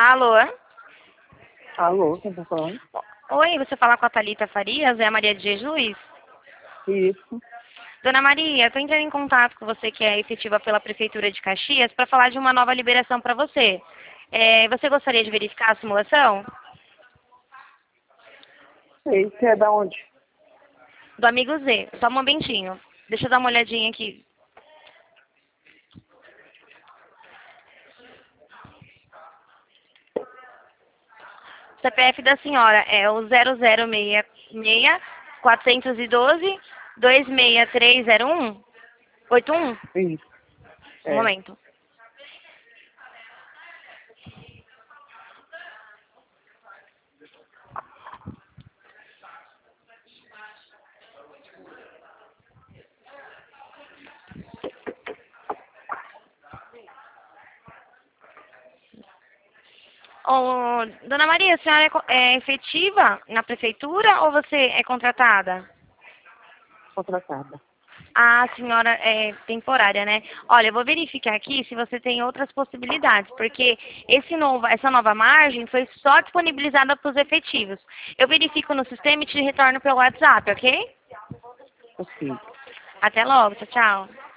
Alô? Alô, quem tá falando? Oi, você fala com a Thalita Farias, é a Maria de Jesus? Isso. Dona Maria, estou entrando em contato com você que é efetiva pela Prefeitura de Caxias para falar de uma nova liberação para você. Você gostaria de verificar a simulação? Sei, você é da onde? Do amigo Z. Só um momentinho. Deixa eu dar uma olhadinha aqui. O CPF da senhora é o 0066 412 26301 81? Isso. Um É. momento. Ô, Dona Maria, a senhora é efetiva na prefeitura ou você é contratada? Contratada. A senhora é temporária, né? Olha, eu vou verificar aqui se você tem outras possibilidades, porque essa nova margem foi só disponibilizada para os efetivos. Eu verifico no sistema e te retorno pelo WhatsApp, ok? Ok. Até logo, tchau, tchau.